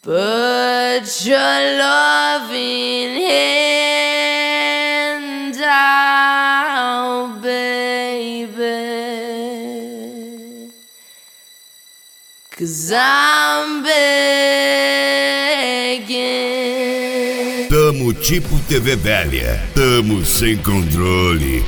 Put your loving hand out, baby, 'cause I'm begging. Tamo tipo TV velha, tamo sem controle.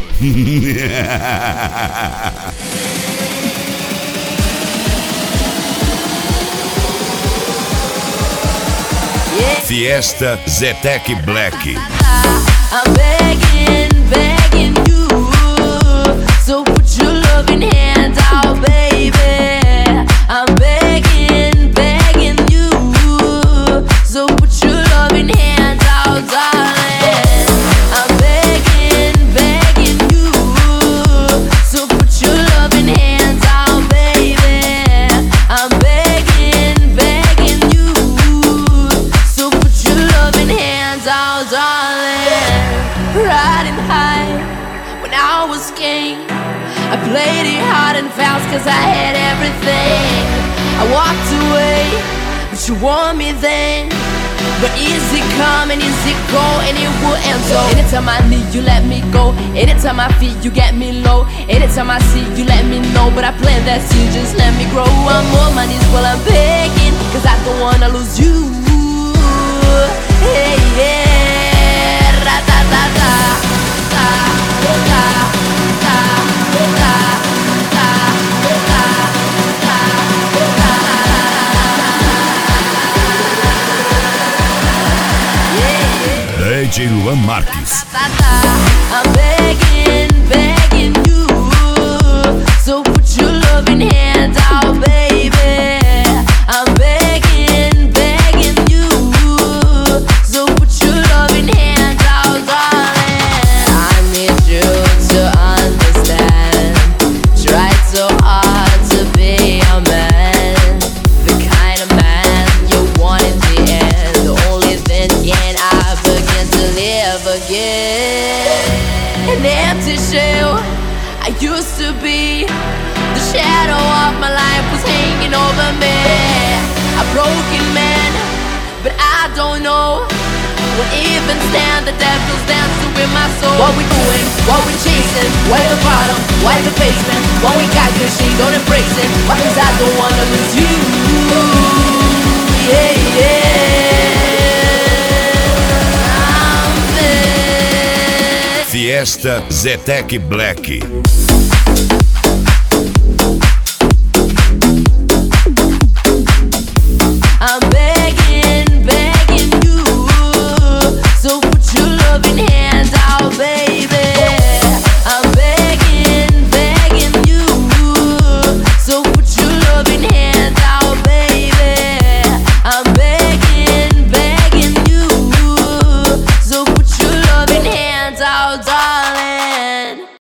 Fiesta Zetec Black. I'm begging, begging you, so put your loving hand out, baby. I'm begging, begging you, so put your loving hand out, darling. I'm begging, begging you, so put your loving hand out, baby. I'm begging, begging you, so put your loving hands out, darling. Riding high when I was king, I played it hard and fast 'cause I had everything. I walked away, but you want me then. But easy come and easy go, and it will end so. Anytime I need you, let me go. Anytime I feel you, get me low. Anytime I see you, let me know. But I plant that seed, just let me grow. I'm on my knees while I'm begging, 'cause I don't wanna lose you. Hey, yeah, ra-ta-ta-ta, ta, ta, ta, ta, ta, ta, DJ Luan Marques. I'm begging, begging you, so put your loving hand out, baby. I'm begging, begging you, so put your loving hand out, darling. I need you to understand. Tried so hard to be a man, the kind of man you want in the end. Only then can I begin to live again. An empty shell I used to be, the shadow of my life was hanging over me. A broken man, but I don't know what even stand. The devil's dancing with my soul. What we doing? What we chasing? Why the bottom? Why the basement? What we got good, she don't embrace it. Why? 'Cause I don't wanna lose you. Yeah, yeah. Fiesta Zetec Black.